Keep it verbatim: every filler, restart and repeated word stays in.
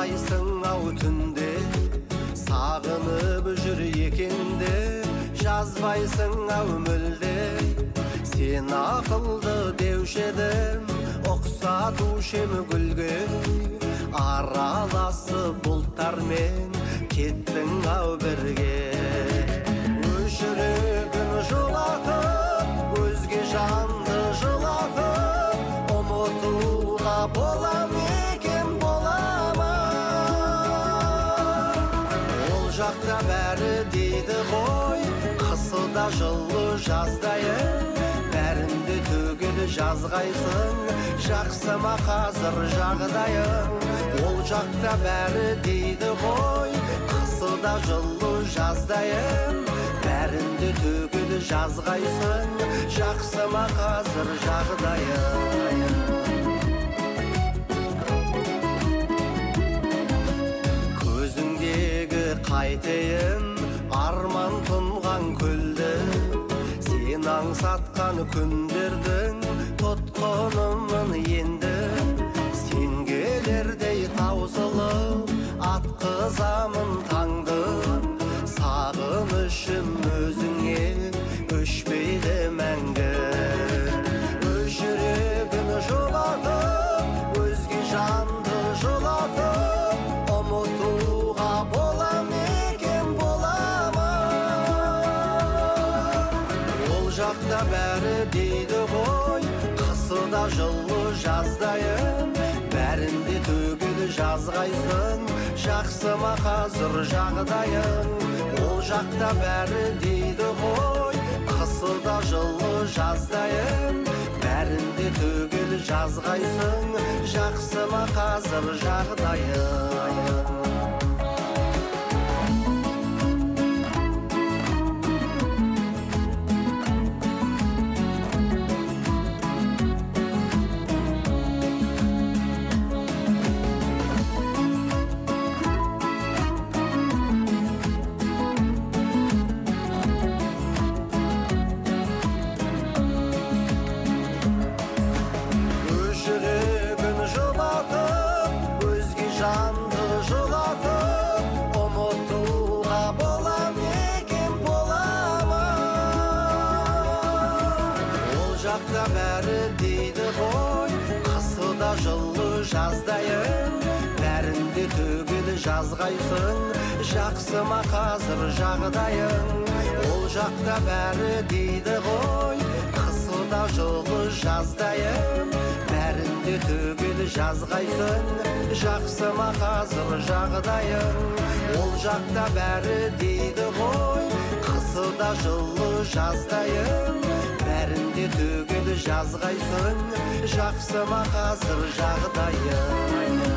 Жазбайсың ау түнде, сағынып жүр екенде, жазбайсың ау мүлде. Сен ақылды деуші едім, ұқсатушы ем гүлге. Араласып бұлттармен кеттің ау бірге. Жүрегін жылатып, өзге жанды жылатып, ұмытуға бола екен, бола ма? Ол жақта бәрі дейді ғой, қысыда жылы жаздайын, бәрінде төгеді жазғайсың, жақсы ма қазір жағдайың? Ол жақта бәрі дейді ғой, қысыда жылы жаздайын, бәрінде төгеді жазғайсың, жақсы ма қазір жағдайың? Көзіңдегі қайтейін, арман тұнған көлді, сен аңсатқан күндердің тұтқынымын енді. Сен келердей таусылып, атқызамын таңды, сағынышым өзіңе өшпейді мәңгі. Өз жүрегін жылатып, өзге жанды жылатып, ұмытуға бола екен, бола ма? Ол жақта бәрі дейді ғой, қысыда жылы жаздайын, бәрінде төгеді жазғайсың, жақсы ма қазір жағдайың? Ол жақта бәрі дейді ғой, қысыда жылы жаздайын, бәрінде төгеді жазғайсың, жақсы ма қазір жағдайың? Жақта бәрі дейді ғой, қысыда жылы жаздайын, бәрінде төгеді жазғайсың, жақсы ма қазір жағдайың? Ол жақта бәрі дейді ғой, қысыда жылы жаздайын, бәрінде төгеді жазғайсың, жақсы ма қазір жағдайың? Ол жақта бәрі дейді ғой, қысыда жылы жаздайын, бәрінде төгеді жазғайсың, жақсы ма қазір жағдайың?